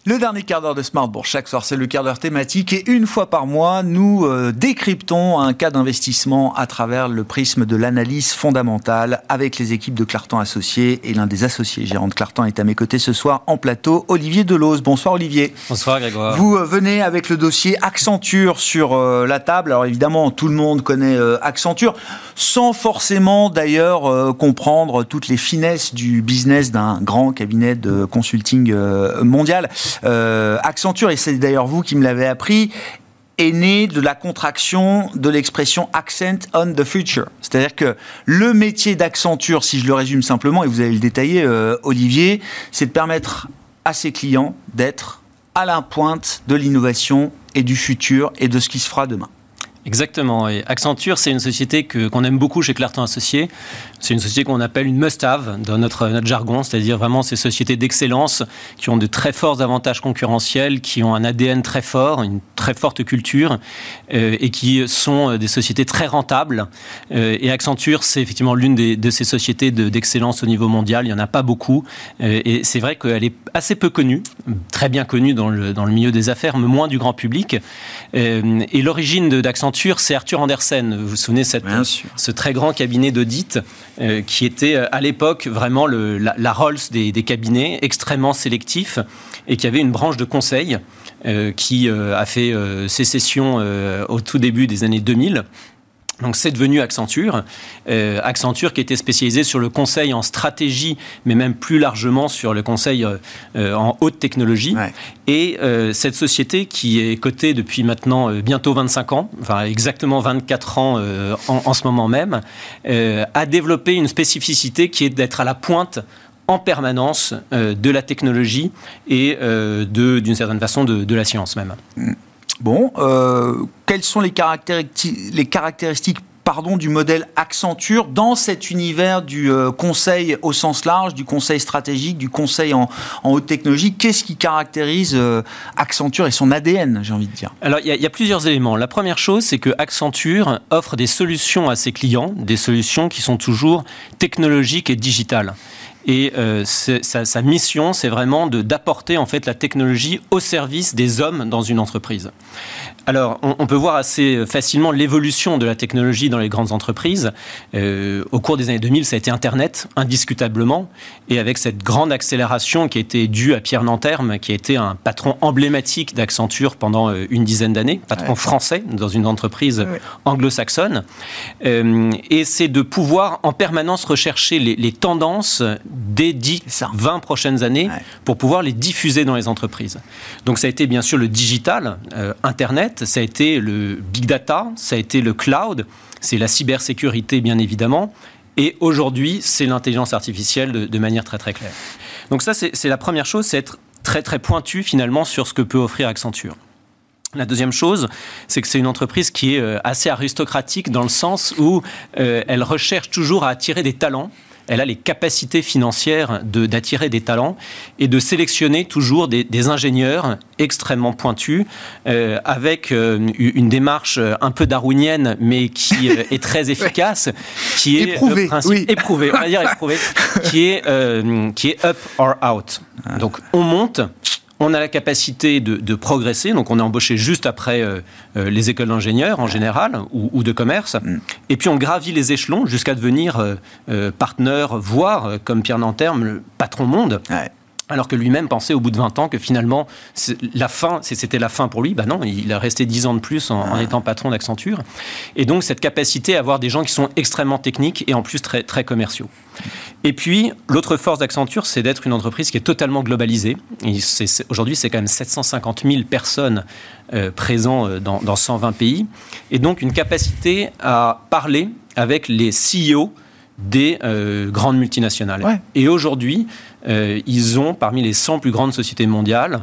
Le dernier quart d'heure de Smart Bourse, chaque soir c'est le quart d'heure thématique et une fois par mois nous décryptons un cas d'investissement à travers le prisme de l'analyse fondamentale avec les équipes de Clartan Associés et l'un des associés gérants de Clartan est à mes côtés ce soir en plateau, Olivier Delose. Bonsoir Olivier. Bonsoir Grégoire. Vous venez avec le dossier Accenture sur la table. Alors évidemment tout le monde connaît Accenture sans forcément d'ailleurs comprendre toutes les finesses du business d'un grand cabinet de consulting mondial. Accenture, et c'est d'ailleurs vous qui me l'avez appris, est né de la contraction de l'expression Accent on the Future. C'est-à-dire que le métier d'Accenture, si je le résume simplement, et vous allez le détailler, Olivier, c'est de permettre à ses clients d'être à la pointe de l'innovation et du futur et de ce qui se fera demain. Exactement. Et Accenture, c'est une société qu'on aime beaucoup chez Clartan Associés. C'est une société qu'on appelle une must-have dans notre jargon, c'est-à-dire vraiment ces sociétés d'excellence qui ont de très forts avantages concurrentiels, qui ont un ADN très fort, une très forte culture et qui sont des sociétés très rentables. Et Accenture, c'est effectivement l'une de ces sociétés d'excellence au niveau mondial. Il n'y en a pas beaucoup. Et c'est vrai qu'elle est assez peu connue, très bien connue dans le milieu des affaires, mais moins du grand public. Et l'origine d'Accenture, c'est Arthur Andersen. Vous vous souvenez ce très grand cabinet d'audit qui était à l'époque vraiment la Rolls des cabinets, extrêmement sélectif, et qui avait une branche de conseil qui a fait sécession au tout début des années 2000. Donc c'est devenu Accenture. Accenture qui était spécialisée sur le conseil en stratégie, mais même plus largement sur le conseil en haute technologie. Ouais. Et cette société qui est cotée depuis maintenant bientôt 25 ans, enfin exactement 24 ans en ce moment même, a développé une spécificité qui est d'être à la pointe en permanence de la technologie et d'une certaine façon de la science même. Bon, quelles sont les caractéristiques du modèle Accenture dans cet univers du conseil au sens large, du conseil stratégique, du conseil en haute technologie? Qu'est-ce qui caractérise Accenture et son ADN, j'ai envie de dire? Alors, il y a plusieurs éléments. La première chose, c'est que Accenture offre des solutions à ses clients, des solutions qui sont toujours technologiques et digitales. Et sa mission, c'est vraiment d'apporter en fait la technologie au service des hommes dans une entreprise. Alors, on peut voir assez facilement l'évolution de la technologie dans les grandes entreprises. Au cours des années 2000, ça a été Internet, indiscutablement, et avec cette grande accélération qui a été due à Pierre Nanterme, qui a été un patron emblématique d'Accenture pendant une dizaine d'années, patron français dans une entreprise anglo-saxonne. Et c'est de pouvoir en permanence rechercher les tendances des 10-20 prochaines années pour pouvoir les diffuser dans les entreprises. Donc ça a été bien sûr le digital, Internet, ça a été le big data, ça a été le cloud, c'est la cybersécurité bien évidemment, et aujourd'hui c'est l'intelligence artificielle de manière très très claire. Donc ça c'est la première chose, c'est être très très pointu finalement sur ce que peut offrir Accenture. La deuxième chose, c'est que c'est une entreprise qui est assez aristocratique dans le sens où elle recherche toujours à attirer des talents. Elle a les capacités financières d'attirer des talents et de sélectionner toujours des ingénieurs extrêmement pointus avec une démarche un peu darwinienne mais qui est très efficace, qui est éprouvé, éprouvé, on va dire éprouvé, qui est up or out. Donc on monte. On a la capacité de progresser, donc on est embauché juste après les écoles d'ingénieurs en général ou de commerce, et puis on gravit les échelons jusqu'à devenir partenaire, voire, comme Pierre Nanterme, le patron monde. Ouais. Alors que lui-même pensait au bout de 20 ans que finalement, c'était la fin pour lui. Ben non, il a resté 10 ans de plus en étant patron d'Accenture. Et donc, cette capacité à avoir des gens qui sont extrêmement techniques et en plus très, très commerciaux. Et puis, l'autre force d'Accenture, c'est d'être une entreprise qui est totalement globalisée. Et aujourd'hui, c'est quand même 750 000 personnes présentes dans 120 pays. Et donc, une capacité à parler avec les CEO des grandes multinationales. Ouais. Et aujourd'hui, ils ont, parmi les 100 plus grandes sociétés mondiales,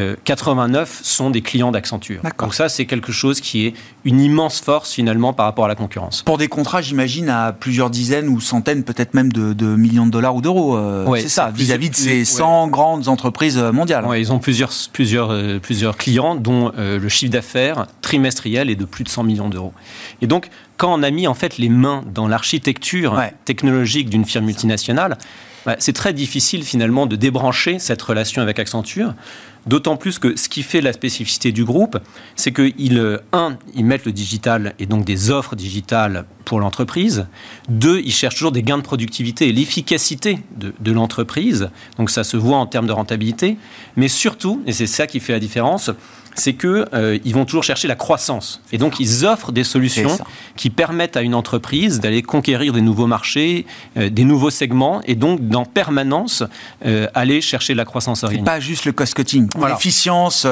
89 sont des clients d'Accenture. D'accord. Donc ça, c'est quelque chose qui est une immense force, finalement, par rapport à la concurrence. Pour des contrats, j'imagine, à plusieurs dizaines ou centaines, peut-être même de millions de dollars ou d'euros. C'est ça, vis-à-vis de ces 100 grandes entreprises mondiales. Oui, ils ont plusieurs clients, dont le chiffre d'affaires trimestriel est de plus de 100 millions d'euros. Et donc, quand on a mis, en fait, les mains dans l'architecture technologique d'une firme multinationale, C'est très difficile finalement de débrancher cette relation avec Accenture. D'autant plus que ce qui fait la spécificité du groupe, c'est qu'ils mettent le digital et donc des offres digitales pour l'entreprise. 2, ils cherchent toujours des gains de productivité et l'efficacité de l'entreprise. Donc ça se voit en termes de rentabilité. Mais surtout, et c'est ça qui fait la différence, c'est qu'ils vont toujours chercher la croissance. Et donc, ils offrent des solutions qui permettent à une entreprise d'aller conquérir des nouveaux marchés, des nouveaux segments, et donc, en permanence, aller chercher la croissance organique. Et pas juste le cost-cutting. Voilà. L'efficience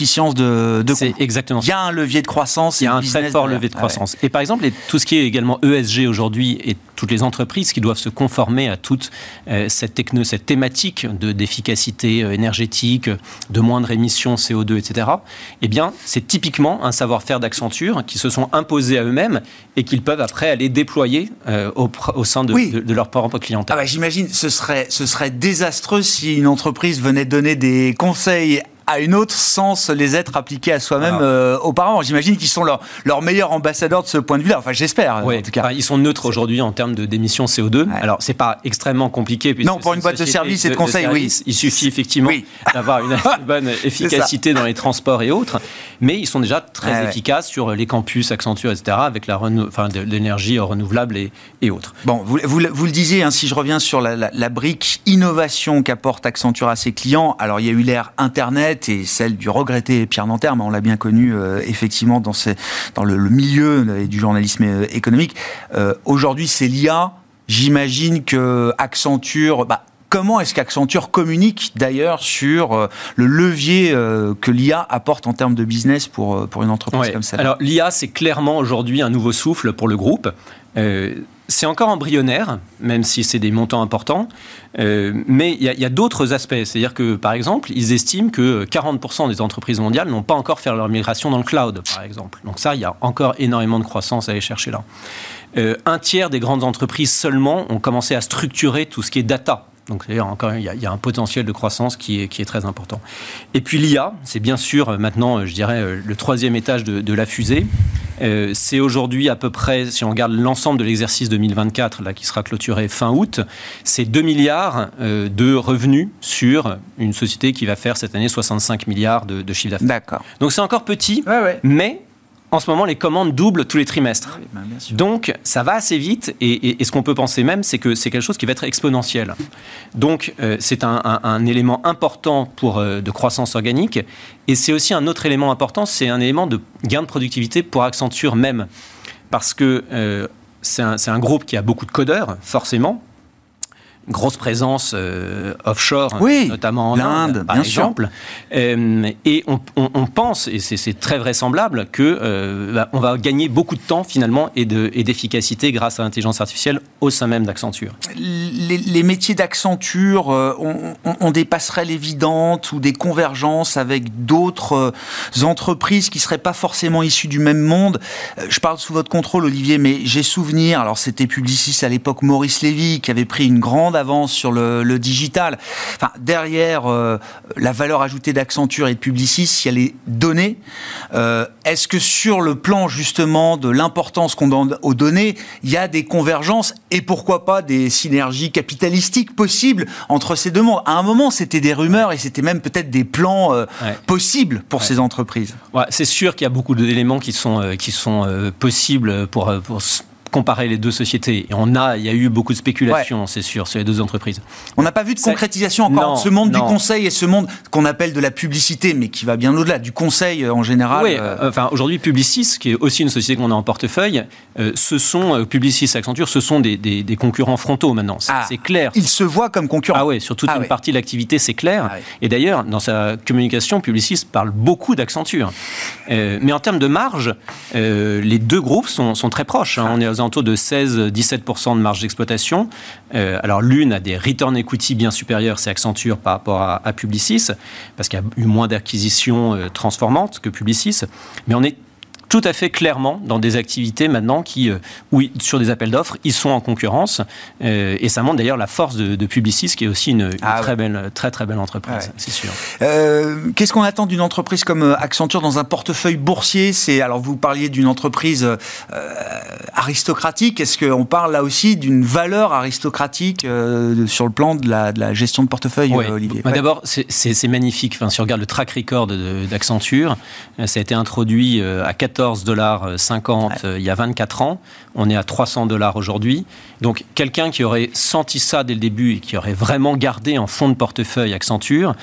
de c'est exactement ça. Il y a un levier de croissance. Il y a un très fort levier de croissance. Et par exemple, tout ce qui est également ESG aujourd'hui, et toutes les entreprises qui doivent se conformer à toute cette thématique d'efficacité énergétique, de moindre émission CO2, etc., eh bien, c'est typiquement un savoir-faire d'Accenture qui se sont imposés à eux-mêmes et qu'ils peuvent après aller déployer au sein de leur propre clientèle. J'imagine, ce serait désastreux si une entreprise venait donner des conseils à une autre sans les être appliqués à soi-même auparavant. J'imagine qu'ils sont leurs meilleurs ambassadeurs de ce point de vue-là. Enfin, j'espère, en tout cas. Ils sont neutres aujourd'hui en termes d'émissions CO2. Ouais. Alors, c'est pas extrêmement compliqué. Non, pour une boîte de services et de conseils, oui. Il suffit effectivement d'avoir une bonne efficacité dans les transports et autres. Mais ils sont déjà très efficaces sur les campus Accenture, etc., avec de l'énergie renouvelable et autres. Bon, vous le disiez, si je reviens sur la brique innovation qu'apporte Accenture à ses clients, alors il y a eu l'ère Internet et celle du regretté Pierre Nanterre, mais on l'a bien connu effectivement dans le milieu du journalisme économique. Aujourd'hui, c'est l'IA. J'imagine que Accenture... Comment est-ce qu'Accenture communique d'ailleurs sur le levier que l'IA apporte en termes de business pour une entreprise comme celle-là ? Alors l'IA, c'est clairement aujourd'hui un nouveau souffle pour le groupe. C'est encore embryonnaire, même si c'est des montants importants, mais il y a d'autres aspects. C'est-à-dire que, par exemple, ils estiment que 40% des entreprises mondiales n'ont pas encore fait leur migration dans le cloud, par exemple. Donc ça, il y a encore énormément de croissance à aller chercher là. Un tiers des grandes entreprises seulement ont commencé à structurer tout ce qui est data. Donc, d'ailleurs, encore, il y a un potentiel de croissance qui est très important. Et puis, l'IA, c'est bien sûr maintenant, je dirais, le troisième étage de la fusée. C'est aujourd'hui à peu près, si on regarde l'ensemble de l'exercice 2024, là, qui sera clôturé fin août, c'est 2 milliards de revenus sur une société qui va faire cette année 65 milliards de chiffre d'affaires. D'accord. Donc, c'est encore petit, mais... En ce moment, les commandes doublent tous les trimestres. Donc, ça va assez vite. Et ce qu'on peut penser même, c'est que c'est quelque chose qui va être exponentiel. Donc, c'est un élément important de croissance organique. Et c'est aussi un autre élément important, c'est un élément de gain de productivité pour Accenture même. Parce que c'est un groupe qui a beaucoup de codeurs, forcément. Grosse présence offshore, notamment en Inde, par exemple. Et on pense, et c'est très vraisemblable, qu'on va gagner beaucoup de temps, finalement, et d'efficacité grâce à l'intelligence artificielle au sein même d'Accenture. Les métiers d'Accenture ont des passerelles évidentes ou des convergences avec d'autres entreprises qui ne seraient pas forcément issues du même monde. Je parle sous votre contrôle, Olivier, mais j'ai souvenir, alors c'était Publicis à l'époque, Maurice Lévy, qui avait pris une grande avance sur le digital. Enfin, derrière la valeur ajoutée d'Accenture et de Publicis, il y a les données. Est-ce que sur le plan justement de l'importance qu'on donne aux données, il y a des convergences et pourquoi pas des synergies capitalistiques possibles entre ces deux mondes ? À un moment, c'était des rumeurs et c'était même peut-être des plans possibles pour ces entreprises. Ouais, c'est sûr qu'il y a beaucoup d'éléments qui sont possibles pour comparer les deux sociétés. Et il y a eu beaucoup de spéculations, c'est sûr, sur les deux entreprises. On n'a pas vu de concrétisation encore de ce monde du conseil et ce monde qu'on appelle de la publicité, mais qui va bien au-delà du conseil en général. Oui, aujourd'hui, Publicis, qui est aussi une société qu'on a en portefeuille, Publicis et Accenture, ce sont des concurrents frontaux maintenant. C'est clair. Ils se voient comme concurrents. Ah oui, sur toute une partie de l'activité, c'est clair. Et d'ailleurs, dans sa communication, Publicis parle beaucoup d'Accenture. Mais en termes de marge, les deux groupes sont très proches. On est aux alentours de 16-17% de marge d'exploitation. Alors l'une a des return equity bien supérieurs, c'est Accenture par rapport à Publicis, parce qu'il y a eu moins d'acquisitions transformantes que Publicis. Mais on est tout à fait clairement dans des activités maintenant où sur des appels d'offres, ils sont en concurrence. Et ça montre d'ailleurs la force de Publicis, qui est aussi une très belle entreprise, c'est sûr. Qu'est-ce qu'on attend d'une entreprise comme Accenture dans un portefeuille boursier ? Alors vous parliez d'une entreprise aristocratique. Est-ce qu'on parle là aussi d'une valeur aristocratique sur le plan de la gestion de portefeuille, Olivier? D'abord, c'est magnifique. Enfin, si on regarde le track record d'Accenture, ça a été introduit à $14,50 il y a 24 ans. On est à $300 aujourd'hui. Donc, quelqu'un qui aurait senti ça dès le début et qui aurait vraiment gardé en fond de portefeuille Accenture,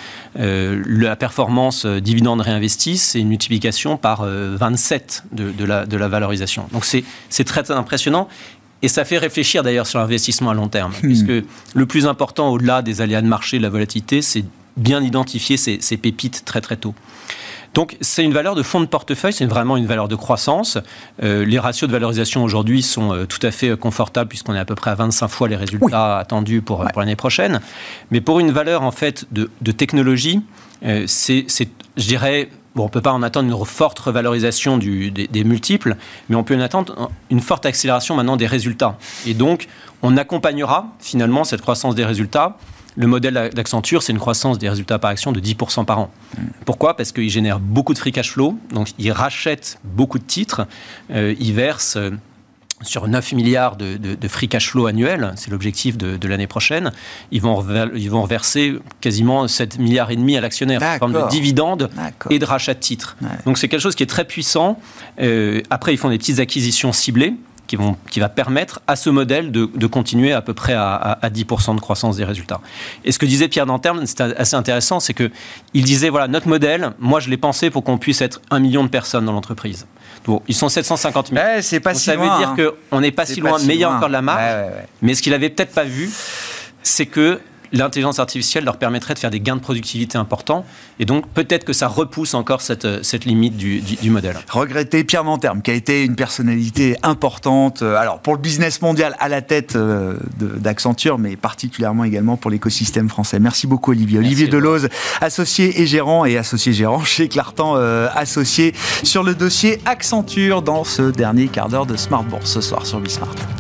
la performance dividende réinvesti, c'est une multiplication par 27 de la valorisation. Donc, c'est très impressionnant. Et ça fait réfléchir d'ailleurs sur l'investissement à long terme. Puisque le plus important, au-delà des aléas de marché, de la volatilité, c'est bien identifier ces pépites très très tôt. Donc, c'est une valeur de fonds de portefeuille, c'est vraiment une valeur de croissance. Les ratios de valorisation aujourd'hui sont tout à fait confortables puisqu'on est à peu près à 25 fois les résultats attendus pour l'année prochaine. Mais pour une valeur en fait de technologie, je dirais... Bon, on ne peut pas en attendre une forte revalorisation des multiples, mais on peut en attendre une forte accélération maintenant des résultats. Et donc, on accompagnera finalement cette croissance des résultats. Le modèle d'Accenture, c'est une croissance des résultats par action de 10% par an. Pourquoi ? Parce qu'il génère beaucoup de free cash flow, donc il rachète beaucoup de titres, il verse... sur 9 milliards de free cash flow annuel, c'est l'objectif de l'année prochaine, ils vont reverser quasiment 7,5 milliards à l'actionnaire en forme de dividendes et de rachat de titres. Ouais. Donc c'est quelque chose qui est très puissant. Après, ils font des petites acquisitions ciblées qui va permettre à ce modèle de continuer à peu près à 10% de croissance des résultats. Et ce que disait Pierre Nanterme, c'était assez intéressant, c'est qu'il disait, voilà, notre modèle, moi je l'ai pensé pour qu'on puisse être 1 million de personnes dans l'entreprise. Bon, ils sont 750 000. Ouais, c'est pas si loin. Ça veut dire qu'on n'est pas si loin, mais il y a encore de la marge. Ouais. Mais ce qu'il n'avait peut-être pas vu, c'est que l'intelligence artificielle leur permettrait de faire des gains de productivité importants. Et donc, peut-être que ça repousse encore cette limite du modèle. Regretter Pierre Nanterme, qui a été une personnalité importante, alors pour le business mondial à la tête d'Accenture, mais particulièrement également pour l'écosystème français. Merci beaucoup, Olivier. Merci, Olivier Delauze, associé et gérant chez Clartan Associé, sur le dossier Accenture dans ce dernier quart d'heure de Smart Bourse ce soir sur Bismart.